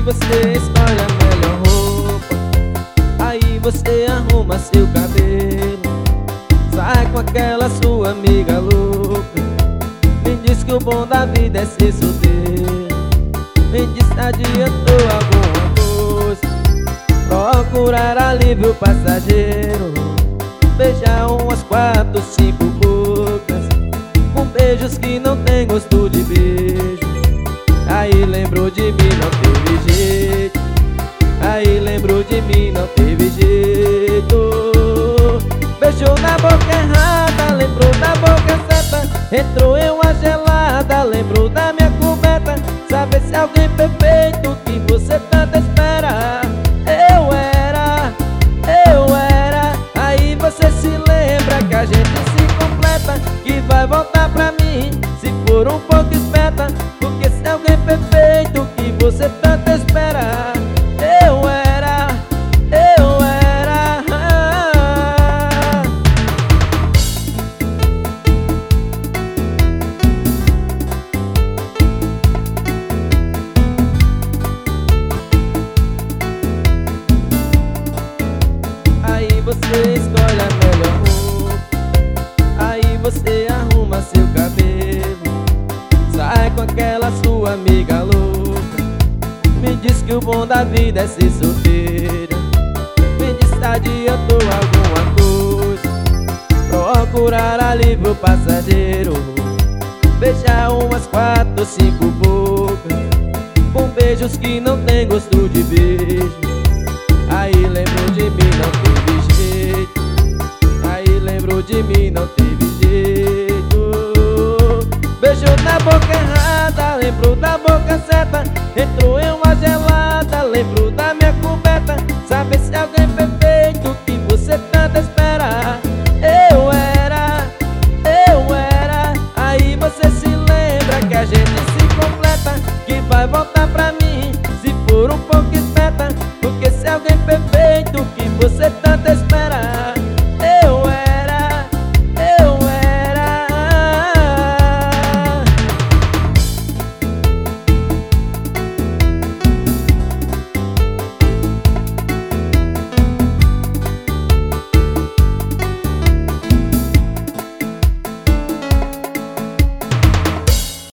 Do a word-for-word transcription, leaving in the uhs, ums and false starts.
você escolhe a melhor roupa, aí você arruma seu cabelo, sai com aquela sua amiga louca. Me diz que o bom da vida é ser solteiro. Me diz se adiantou alguma coisa, procurar alívio passageiro, beijar umas quatro, cinco bocas, com beijos que não tem gosto de beijo. Aí lembrou de mim, não teve jeito. Aí lembrou de mim, não teve jeito. Beijou na boca errada, lembrou da boca certa, entrou em uma gelada, lembrou da minha coberta. Sabe se alguém perfeito que você tanto espera? Eu era, eu era. Aí você se lembra que a gente se completa, que vai voltar pra mim se for um pouco esperta. Porque se alguém perfeito que você tanto espera, eu era, eu era. Aí você escolhe a melhor roupa, aí você arruma seu cabelo, sai com aquela sua amiga louca. Me diz que o bom da vida é ser solteira. Me diz se adiantou alguma coisa, procurar alívio passageiro, beijar umas quatro, cinco bocas, com beijos que não tem gosto de beijo. Aí lembrou de mim, não teve jeito. Aí lembrou de mim, não teve jeito. Beijou na boca errada, lembrou da boca certa, entrou em uma gelada.